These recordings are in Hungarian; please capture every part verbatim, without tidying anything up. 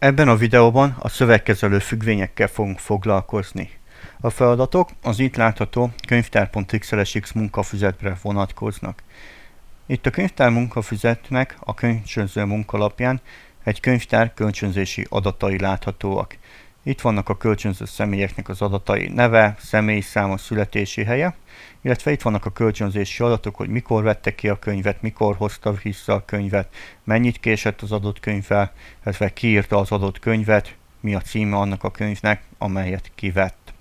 Ebben a videóban a szövegkezelő függvényekkel fogunk foglalkozni. A feladatok az itt látható könyvtár.xlsx munkafüzetre vonatkoznak. Itt a könyvtár munkafüzetnek a kölcsönző munkalapján egy könyvtár kölcsönzési adatai láthatóak. Itt vannak a kölcsönző személyeknek az adatai: neve, személyszáma, születési helye, illetve itt vannak a kölcsönzési adatok, hogy mikor vette ki a könyvet, mikor hozta vissza a könyvet, mennyit késett az adott könyvvel, illetve ki írta az adott könyvet, mi a címe annak a könyvnek, amelyet kivett.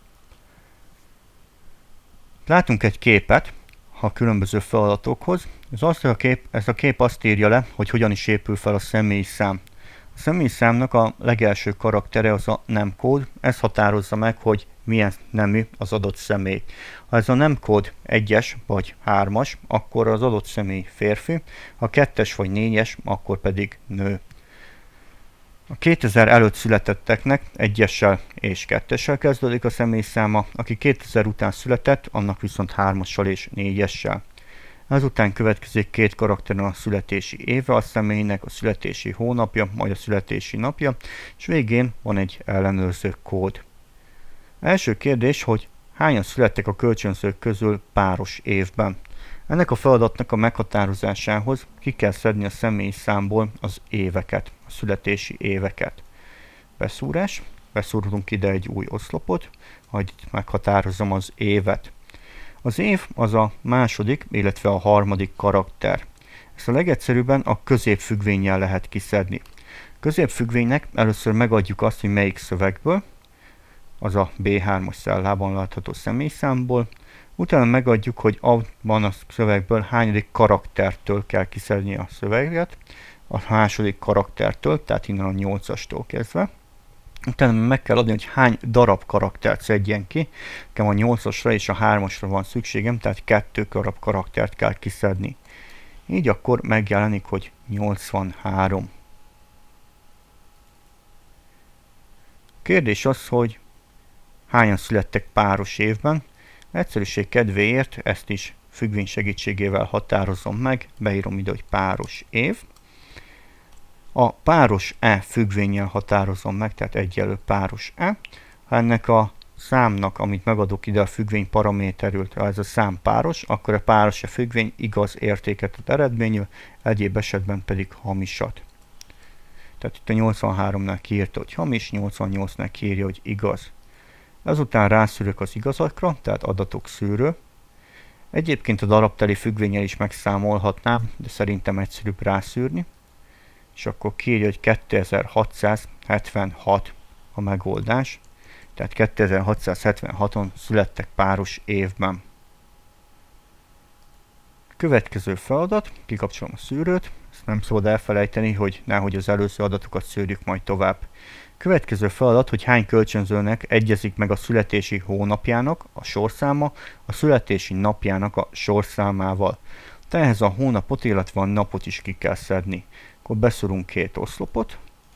Látunk egy képet a különböző feladatokhoz. Ez, az, a kép, ez a kép azt írja le, hogy hogyan is épül fel a személyszám. A személyszámnak a legelső karaktere az a nemkód, ez határozza meg, hogy milyen nemű az adott személy. Ha ez a nemkód egyes vagy hármas, akkor az adott személy férfi, ha kettes vagy négyes, akkor pedig nő. A kétezer előtt születetteknek egyessel és kettessel kezdődik a személyszáma, aki kétezer után született, annak viszont hármassal és négyessel. Ezután következik két karakteren a születési éve a személynek, a születési hónapja, majd a születési napja, és végén van egy ellenőrző kód. Első kérdés, hogy hányan születtek a kölcsönzők közül páros évben. Ennek a feladatnak a meghatározásához ki kell szedni a személyszámból az éveket, a születési éveket. Beszúrás, beszúrunk ide egy új oszlopot, majd itt meghatározom az évet. Az év az a második, illetve a harmadik karakter. Ezt a legegyszerűbben a középfüggvénnyel lehet kiszedni. Középfüggvénynek először megadjuk azt, hogy melyik szövegből, az a bé hármas cellában látható személyszámból, utána megadjuk, hogy abban a szövegből hányadik karaktertől kell kiszedni a szöveget, a második karaktertől, tehát innen a nyolcastól kezdve. Utána meg kell adni, hogy hány darab karaktert szedjen ki. Nekem a nyolcasra és a hármasra van szükségem, tehát kettő darab karaktert kell kiszedni. Így akkor megjelenik, hogy nyolcvanhárom. Kérdés az, hogy hányan születtek páros évben. Egyszerűség kedvéért ezt is függvény segítségével határozom meg, beírom ide, hogy páros év. A páros E függvénnyel határozom meg, tehát egyenlő páros E. Ha ennek a számnak, amit megadok ide a függvény paraméterül, ha ez a szám páros, akkor a páros E függvény igaz értéket ad eredményül, egyéb esetben pedig hamisat. Tehát itt a nyolcvanháromnál kiírta, hogy hamis, nyolcvannyolcnál kiírja, hogy igaz. Ezután rászűrök az igazakra, tehát adatok szűrő. Egyébként a darabteli függvénnyel is megszámolhatnám, de szerintem egyszerűbb rászűrni. És akkor kiírja, hogy kétezer-hatszázhetvenhat a megoldás. Tehát kétezer-hatszázhetvenhaton születtek páros évben. Következő feladat, kikapcsolom a szűrőt, ezt nem szabad elfelejteni, hogy nehogy az előző adatokat szűrjük majd tovább. Következő feladat, hogy hány kölcsönzőnek egyezik meg a születési hónapjának a sorszáma a születési napjának a sorszámával. Tehát ehhez a hónapot, illetve a napot is ki kell szedni. Akkor beszúrunk két oszlopot,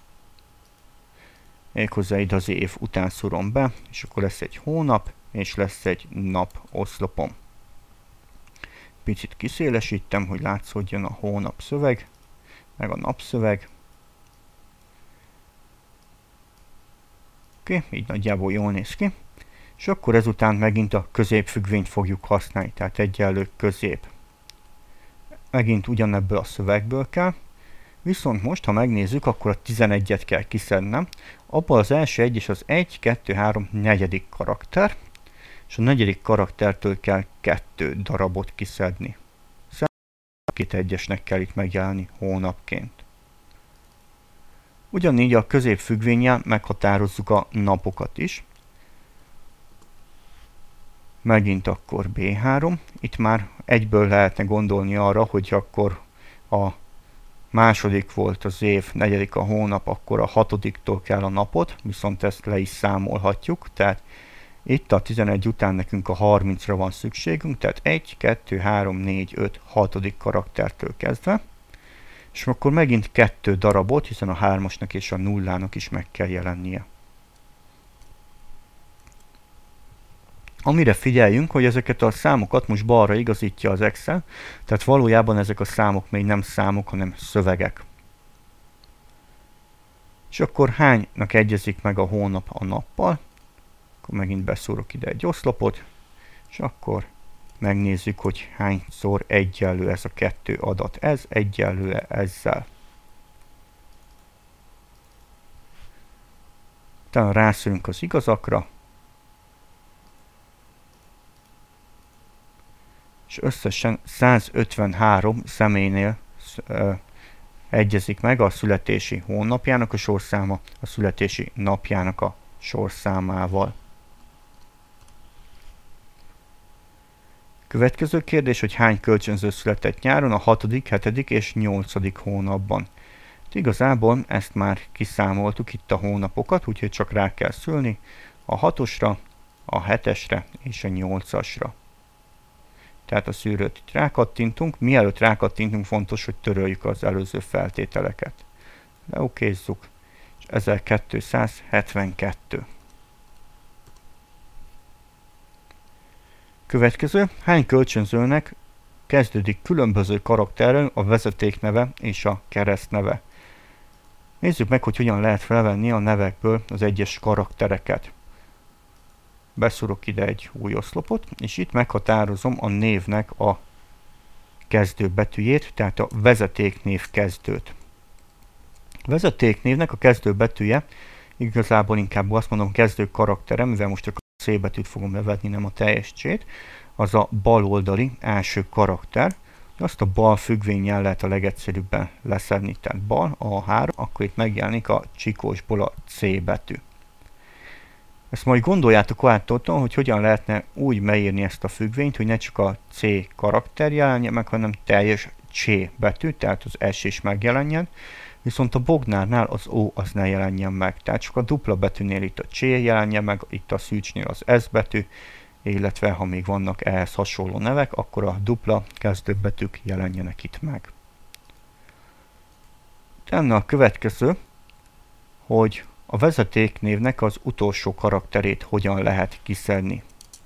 méghozzá ide az év után szúrom be, és akkor lesz egy hónap, és lesz egy nap oszlopom. Picit kiszélesítem, hogy látszódjon a hónap szöveg, meg a napszöveg. Oké, okay, így nagyjából jól néz ki. És akkor ezután megint a középfüggvényt fogjuk használni, tehát egyenlő közép. Megint ugyanebből a szövegből kell. Viszont most, ha megnézzük, akkor a tizenegyet kell kiszednem. Abban az első egy és az egy, kettő, három, negyedik karakter. És a negyedik karaktertől kell kettő darabot kiszedni. Két egyesnek kell itt megjelenni hónapként. Ugyanígy a középfüggvénnyel meghatározzuk a napokat is. Megint akkor bé három. Itt már egyből lehetne gondolni arra, hogy akkor a második volt az év, negyedik a hónap, akkor a hatodiktól kell a napot, viszont ezt le is számolhatjuk. Tehát itt a tizenegy után nekünk a harmincra van szükségünk, tehát egy, kettő, három, négy, öt, hatodik karaktertől kezdve. És akkor megint kettő darabot, hiszen a hármasnak és a nullának is meg kell jelennie. Amire figyeljünk, hogy ezeket a számokat most balra igazítja az Excel, tehát valójában ezek a számok még nem számok, hanem szövegek. És akkor hánynak egyezik meg a hónap a nappal. Akkor megint beszúrok ide egy oszlopot, és akkor megnézzük, hogy hányszor egyenlő ez a kettő adat. Ez egyenlő ezzel. Utána rászülünk az igazakra, és összesen százötvenhárom személynél ö, egyezik meg a születési hónapjának a sorszáma a születési napjának a sorszámával. Következő kérdés, hogy hány kölcsönző született nyáron a hatodik, hetedik és nyolcadik hónapban. Igazából ezt már kiszámoltuk itt a hónapokat, úgyhogy csak rá kell szülni a hatosra, a hetesre és a nyolcasra. Tehát a szűrőt itt rákattintunk, mielőtt rákattintunk, fontos, hogy töröljük az előző feltételeket. Leokézzuk, és ezerkétszázhetvenkettő. Következő, hány kölcsönzőnek kezdődik különböző karakterrel a vezetékneve és a keresztneve. Nézzük meg, hogy hogyan lehet felvenni a nevekből az egyes karaktereket. Beszúrok ide egy új oszlopot, és itt meghatározom a névnek a kezdő betűjét, tehát a vezetéknév kezdőt. A vezetéknévnek a kezdő betűje, igazából inkább azt mondom kezdő karaktere, mivel most csak a C betűt fogom levetni, nem a teljes C-t, az a baloldali első karakter. Azt a bal függvénnyel lehet a legegyszerűbben leszedni, tehát bal, A három, akkor itt megjelenik a csikósból a C betű. Ezt majd gondoljátok át otthon, hogy hogyan lehetne úgy beírni ezt a függvényt, hogy ne csak a C karakter jelenjen meg, hanem teljes C betű, tehát az S is megjelenjen, viszont a Bognárnál az O az ne jelenjen meg, tehát csak a dupla betűnél itt a C jelenjen meg, itt a Szűcsnél az S betű, illetve ha még vannak ehhez hasonló nevek, akkor a dupla kezdőbetűk jelenjenek itt meg. Utána a következő, hogy a vezetéknévnek az utolsó karakterét hogyan lehet kiszedni.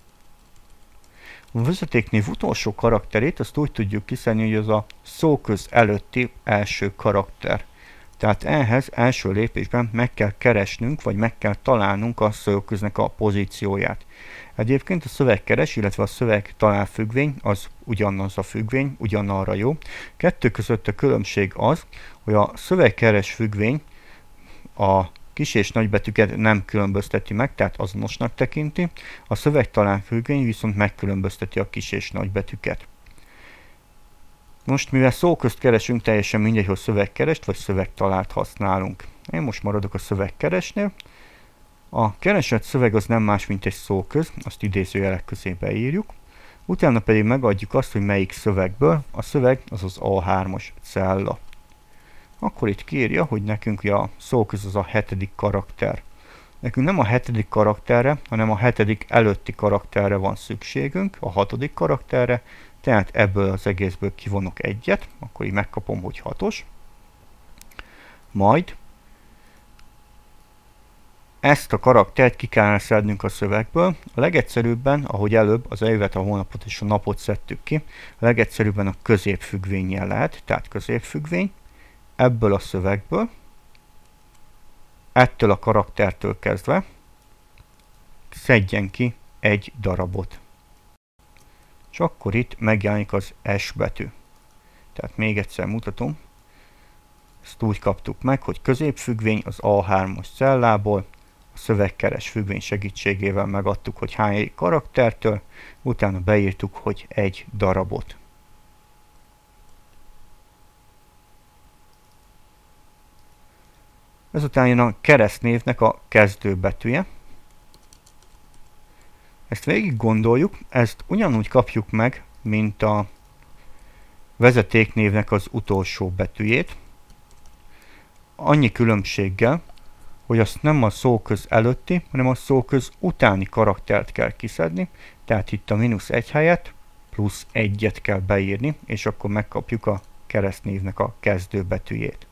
A vezetéknév utolsó karakterét azt úgy tudjuk kiszedni, hogy az a szóköz előtti első karakter. Tehát ehhez első lépésben meg kell keresnünk, vagy meg kell találnunk a szóköznek a pozícióját. Egyébként a szövegkeres, illetve a szövegtalál függvény az ugyanaz a függvény, ugyanarra jó. Kettő között a különbség az, hogy a szövegkeres függvény a kis és nagybetűket nem különbözteti meg, tehát azonosnak tekinti. A szövegtalál függvény viszont megkülönbözteti a kis és nagybetűket. Most mivel szóközt keresünk, teljesen mindegy, hogy szövegkerest vagy szövegtalált használunk. Én most maradok a szövegkeresnél. A keresett szöveg az nem más, mint egy szóköz, azt idézőjelek közé beírjuk. Utána pedig megadjuk azt, hogy melyik szövegből. A szöveg az az A hármas cella. Akkor itt kiírja, hogy nekünk a szóköz az a hetedik karakter. Nekünk nem a hetedik karakterre, hanem a hetedik előtti karakterre van szükségünk, a hatodik karakterre, tehát ebből az egészből kivonok egyet, akkor így megkapom, hogy hatos. Majd ezt a karaktert ki kellene szednünk a szövegből. A legegyszerűbben, ahogy előbb az évet, a hónapot és a napot szedtük ki, a legegyszerűbben a középfüggvénnyel lehet, tehát középfüggvény. Ebből a szövegből, ettől a karaktertől kezdve szedjen ki egy darabot. És akkor itt megjelenik az S betű. Tehát még egyszer mutatom. Ezt úgy kaptuk meg, hogy középfüggvény az A hármas cellából, a szövegkeres függvény segítségével megadtuk, hogy hány karaktertől, utána beírtuk, hogy egy darabot. Ezután jön a keresztnévnek a kezdőbetűje. Ezt végig gondoljuk, ezt ugyanúgy kapjuk meg, mint a vezetéknévnek az utolsó betűjét. Annyi különbséggel, hogy azt nem a szóköz előtti, hanem a szóköz utáni karaktert kell kiszedni, tehát itt a mínusz egy helyett plusz egyet kell beírni, és akkor megkapjuk a keresztnévnek a kezdőbetűjét.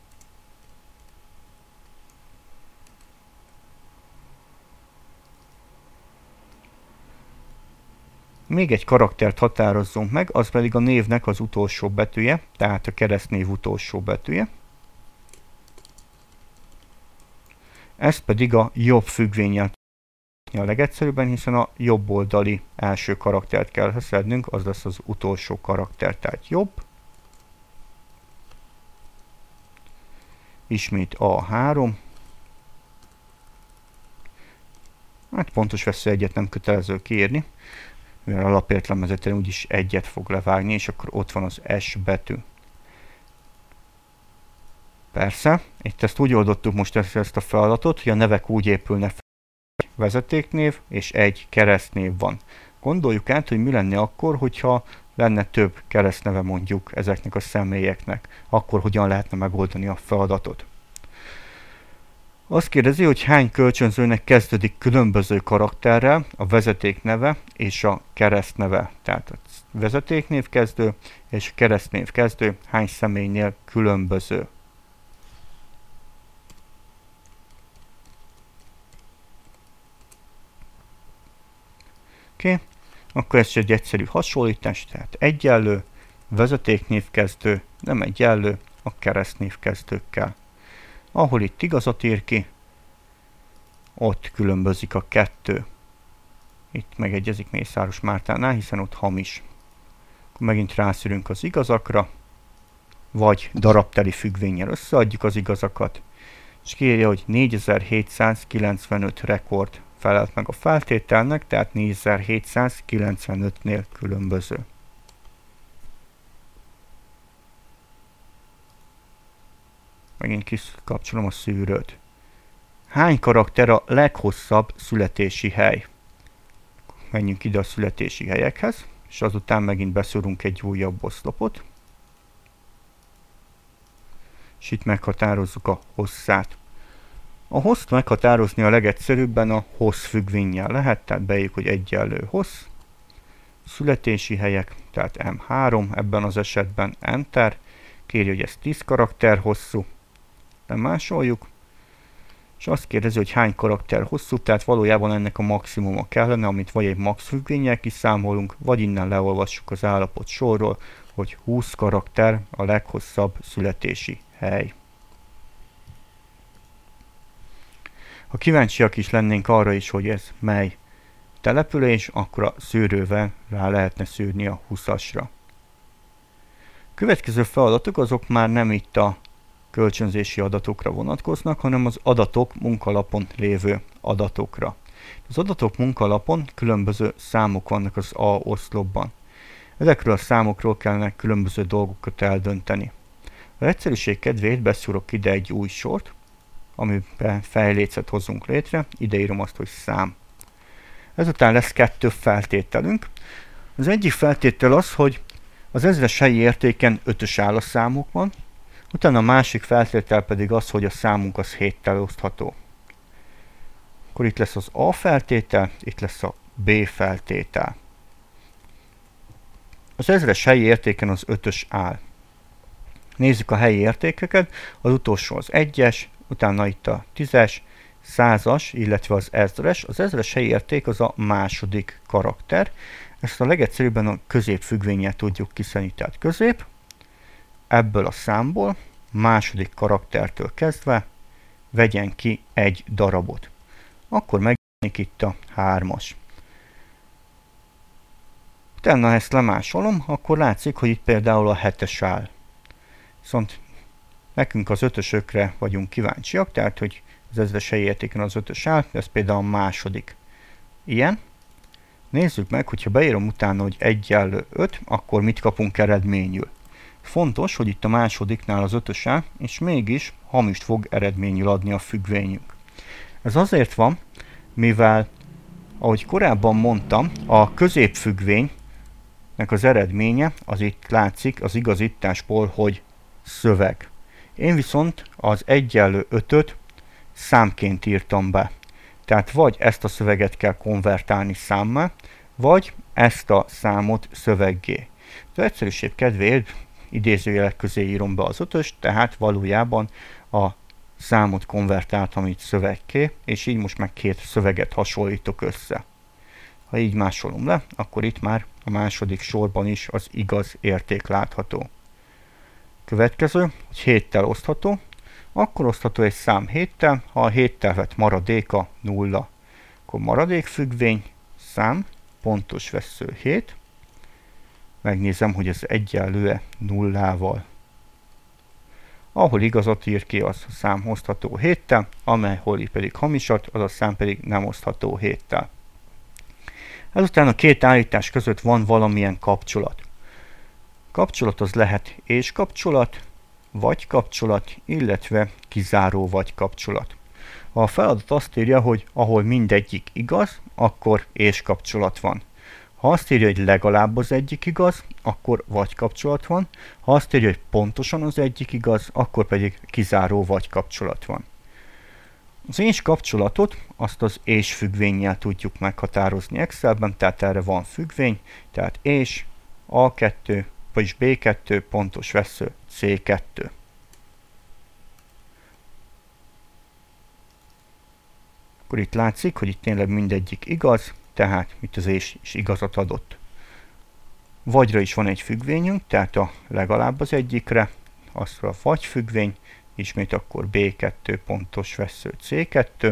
Még egy karaktert határozzunk meg, az pedig a névnek az utolsó betűje, tehát a keresztnév utolsó betűje. Ez pedig a jobb függvénnyel a legegyszerűbben, hiszen a jobb oldali első karaktert kell szednünk, az lesz az utolsó karakter, tehát jobb. Ismét á három. Hát pontos veszőegyet nem kötelező kiírni, mivel alapértelmezetten úgyis egyet fog levágni, és akkor ott van az S betű. Persze, itt ezt úgy oldottuk most ezt, ezt a feladatot, hogy a nevek úgy épülnek fel, egy vezetéknév és egy keresztnév van. Gondoljuk át, hogy mi lenne akkor, hogyha lenne több keresztneve mondjuk ezeknek a személyeknek. Akkor hogyan lehetne megoldani a feladatot. Azt kérdezi, hogy hány kölcsönzőnek kezdődik különböző karakterrel a vezeték neve és a keresztneve. Tehát a vezetéknév kezdő és a keresztnév kezdő hány személynél különböző. Oké, okay. Akkor ez egy egyszerű hasonlítás, tehát egyenlő, vezetéknév kezdő, nem egyenlő a keresztnév kezdőkkel. Ahol itt igazat ír ki, ott különbözik a kettő. Itt megegyezik Mészáros Mártánál, hiszen ott hamis. Akkor megint rászűrünk az igazakra, vagy darabteli függvénnyel összeadjuk az igazakat, és kiírja, hogy négyezer-hétszázkilencvenöt rekord felelt meg a feltételnek, tehát négyezer-hétszázkilencvenötnél különböző. Megint kikapcsolom a szűrőt. Hány karakter a leghosszabb születési hely? Menjünk ide a születési helyekhez, és azután megint beszúrunk egy újabb oszlopot. És itt meghatározzuk a hosszát. A hosszt meghatározni a legegyszerűbben a hossz függvénnyel lehet, tehát beírjuk, hogy egyenlő hossz. Születési helyek, tehát em három, ebben az esetben Enter. Kérje, hogy ez tíz karakter hosszú. Lemásoljuk. És azt kérdezi, hogy hány karakter hosszú, tehát valójában ennek a maximuma kellene, amit vagy egy max függvénnyel kiszámolunk, vagy innen leolvassuk az állapot sorról, hogy húsz karakter a leghosszabb születési hely. Ha kíváncsiak is lennénk arra is, hogy ez mely település, akkor a szűrővel rá lehetne szűrni a húszasra. Következő feladatok azok már nem itt a kölcsönzési adatokra vonatkoznak, hanem az adatok munkalapon lévő adatokra. Az adatok munkalapon különböző számok vannak az A oszlopban. Ezekről a számokról kellene különböző dolgokat eldönteni. Az egyszerűség kedvéért beszúrok ide egy új sort, amiben fejlécet hozunk létre, ide írom azt, hogy szám. Ezután lesz kettő feltételünk. Az egyik feltétel az, hogy az ezres helyi értéken ötös áll a számok van, utána a másik feltétel pedig az, hogy a számunk az héttel osztható. Akkor itt lesz az A feltétel, itt lesz a B feltétel. Az ezres helyi értéken az ötös áll. Nézzük a helyi értékeket, az utolsó az egyes, utána itt a tízes, százas, illetve az ezres. Az ezres helyi érték az a második karakter. Ezt a legegyszerűbben a középfüggvénnyel tudjuk kiszedni, tehát közép. Ebből a számból, második karaktertől kezdve, vegyen ki egy darabot. Akkor megjelenik itt a hármas. Utána ezt lemásolom, akkor látszik, hogy itt például a hetes áll. Viszont nekünk az ötösökre vagyunk kíváncsiak, tehát hogy az ezres helyi értéken az ötös áll, ez például a második. Ilyen. Nézzük meg, hogyha beírom utána, hogy egyenlő öt, akkor mit kapunk eredményül. Fontos, hogy itt a másodiknál az ötös áll, és mégis hamist fog eredményül adni a függvényünk. Ez azért van, mivel, ahogy korábban mondtam, a középfüggvénynek az eredménye, az itt látszik az igazításból, hogy szöveg. Én viszont az egyenlő ötöt számként írtam be. Tehát vagy ezt a szöveget kell konvertálni számmá, vagy ezt a számot szöveggé. Az egyszerűség kedvéért idézőjelek közé írom be az ötöst, tehát valójában a számot konvertáltam itt szövegké, és így most meg két szöveget hasonlítok össze. Ha így másolom le, akkor itt már a második sorban is az igaz érték látható. Következő, hogy héttel osztható, akkor osztható egy szám héttel, ha a héttel vett maradéka nulla. Akkor maradék függvény, szám, pontos vessző hét. Megnézem, hogy ez egyenlő-e nullával. Ahol igazat ír ki, az a szám osztható héttel, amelyhol pedig hamisat, az a szám pedig nem osztható héttel. Ezután a két állítás között van valamilyen kapcsolat. Kapcsolat az lehet és kapcsolat, vagy kapcsolat, illetve kizáró vagy kapcsolat. Ha a feladat azt írja, hogy ahol mindegyik igaz, akkor és kapcsolat van. Ha azt írja, hogy legalább az egyik igaz, akkor vagy kapcsolat van. Ha azt írja, hogy pontosan az egyik igaz, akkor pedig kizáró vagy kapcsolat van. Az és kapcsolatot azt az és függvénnyel tudjuk meghatározni Excelben, tehát erre van függvény, tehát és á kettő, vagyis bé kettő, pontos vessző cé kettő. Akkor itt látszik, hogy itt tényleg mindegyik igaz, tehát itt az és is igazat adott. Vagyra is van egy függvényünk, tehát a legalább az egyikre, azt a vagy függvény, ismét akkor bé kettő, pontos vessző cé kettő.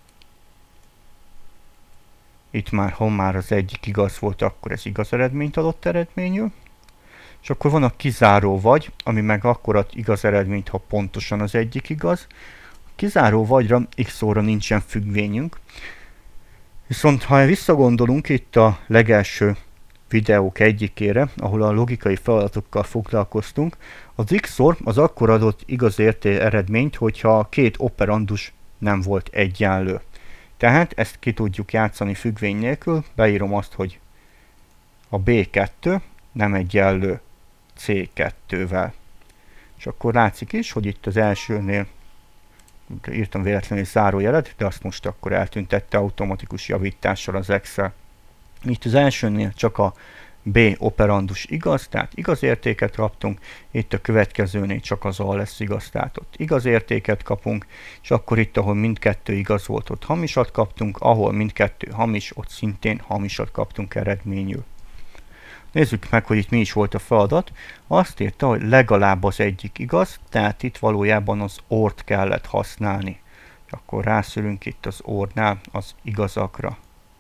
Itt már, ha már az egyik igaz volt, akkor ez igaz eredményt adott eredményül. És akkor van a kizáró vagy, ami meg akkor ad igaz eredményt, ha pontosan az egyik igaz. A kizáró vagyra x óra nincsen függvényünk. Viszont ha visszagondolunk itt a legelső videók egyikére, ahol a logikai feladatokkal foglalkoztunk, az x-or az akkor adott igaz érté eredményt, hogyha a két operandus nem volt egyenlő. Tehát ezt ki tudjuk játszani függvény nélkül, beírom azt, hogy a bé kettő nem egyenlő cé kettővel. És akkor látszik is, hogy itt az elsőnél írtam véletlenül zárójelet, de azt most akkor eltüntette automatikus javítással az Excel. Itt az elsőnél csak a B operandus igaz, tehát igaz értéket kaptunk, itt a következőnél csak az A lesz igaz, tehát ott igaz értéket kapunk, és akkor itt, ahol mindkettő igaz volt, ott hamisat kaptunk, ahol mindkettő hamis, ott szintén hamisat kaptunk eredményül. Nézzük meg, hogy itt mi is volt a feladat. Azt írta, hogy legalább az egyik igaz, tehát itt valójában az ort kellett használni. Akkor rászülünk itt az ornál az igazakra.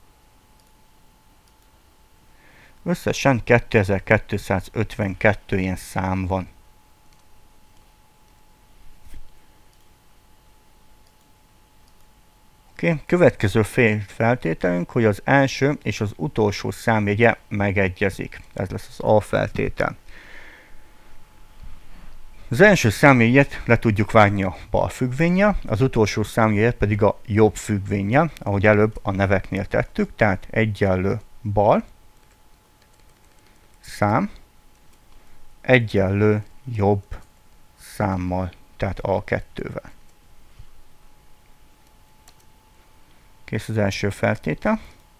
Összesen kétezer-kétszázötvenkettő ilyen szám van. Oké, okay. Következő feltételünk, hogy az első és az utolsó számjegye megegyezik. Ez lesz az A feltétel. Az első számjegyet le tudjuk vágni a bal függvénnyel, az utolsó számjegyet pedig a jobb függvénnyel, ahogy előbb a neveknél tettük, tehát egyenlő bal szám egyenlő jobb számmal, tehát á kettővel. Kész az első feltétel.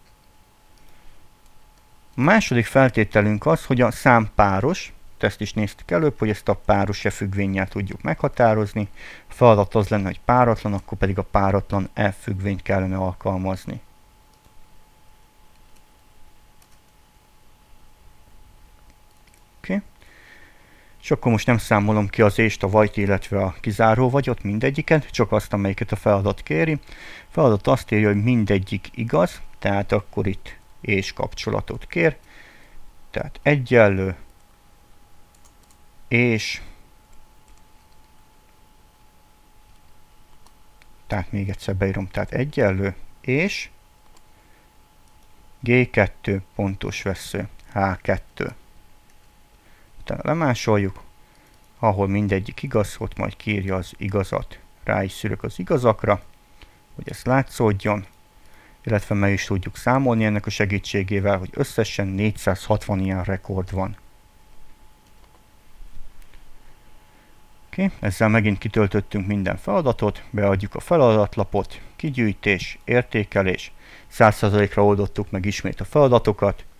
A második feltételünk az, hogy a szám páros, ezt is néztük előbb, hogy ezt a páros e függvénnyel tudjuk meghatározni. A feladat az lenne, hogy páratlan, akkor pedig a páratlan e függvényt kellene alkalmazni. Oké. Okay. És akkor most nem számolom ki az ést, a vajt, illetve a kizáró vagyot, mindegyiket, csak azt, amelyiket a feladat kéri. A feladat azt írja, hogy mindegyik igaz, tehát akkor itt és kapcsolatot kér. Tehát egyenlő, és, tehát még egyszer beírom, tehát egyenlő, és gé kettő pontos vessző há kettő. Utána lemásoljuk, ahol mindegyik igaz, ott majd kiírja az igazat. Rá is szűrök az igazakra, hogy ez látszódjon, illetve meg is tudjuk számolni ennek a segítségével, hogy összesen négyszázhatvan ilyen rekord van. Oké, ezzel megint kitöltöttünk minden feladatot, beadjuk a feladatlapot, kigyűjtés, értékelés, száz százalékra oldottuk meg ismét a feladatokat,